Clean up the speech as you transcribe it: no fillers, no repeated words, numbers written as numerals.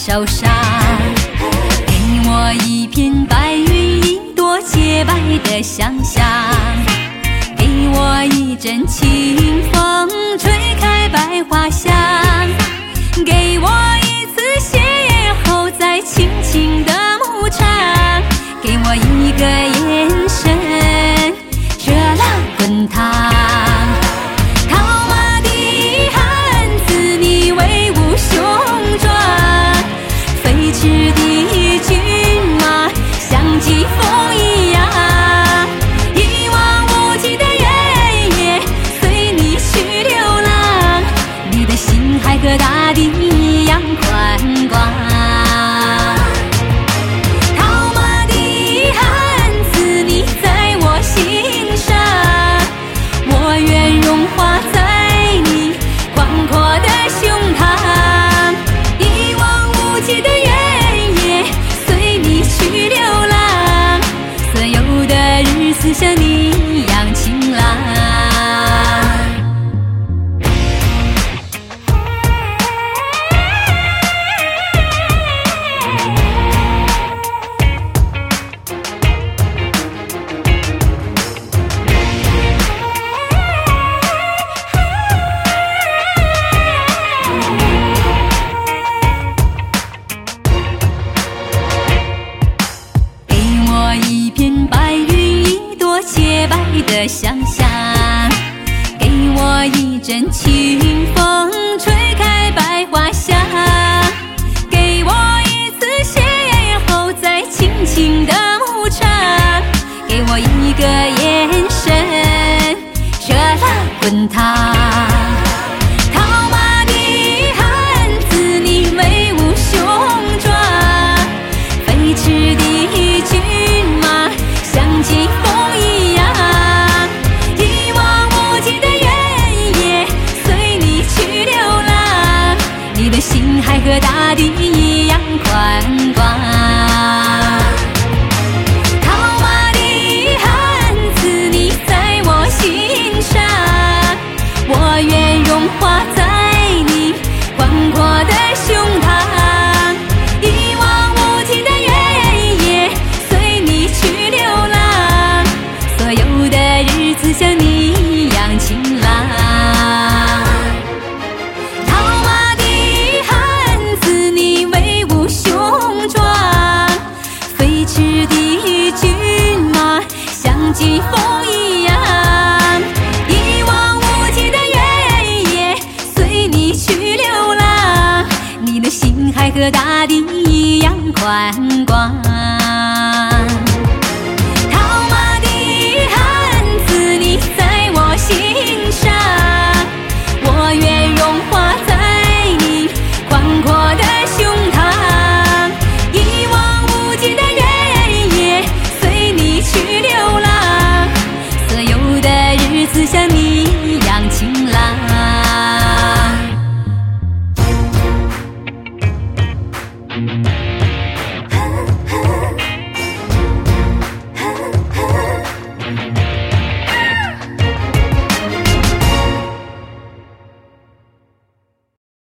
手上，给我一片白云，一朵洁白的想象，给我一阵清风，吹开百花香，给我一次邂逅，再轻轻的牧场，给我一个眼神，热浪滚烫。赤的骏马像疾风一样，一望无际的原野随你去流浪，你的心海和大地一样宽广。套马的汉子你在我心上，我愿融化在你广阔的胸膛，一望无际的去流浪，所有的日子像你一样晴朗。一片白云，一朵洁白的想象，给我一阵清风，吹开百花香，给我一次邂逅，再轻轻的牧场，给我一个眼神，热浪滚烫。心海和大地一样宽广，套马的汉子你在我心上，我愿融化在你广阔的胸膛，一望无际的原野随你去流浪，所有的日子像你一样晴朗。赤的骏马像疾风一样，一望无际的原野随你去流浪，你的心海和大地一样宽广。套马的汉子你在我心上，我愿融化在你广阔的胸膛，一望无际的去流浪，所有的日子像你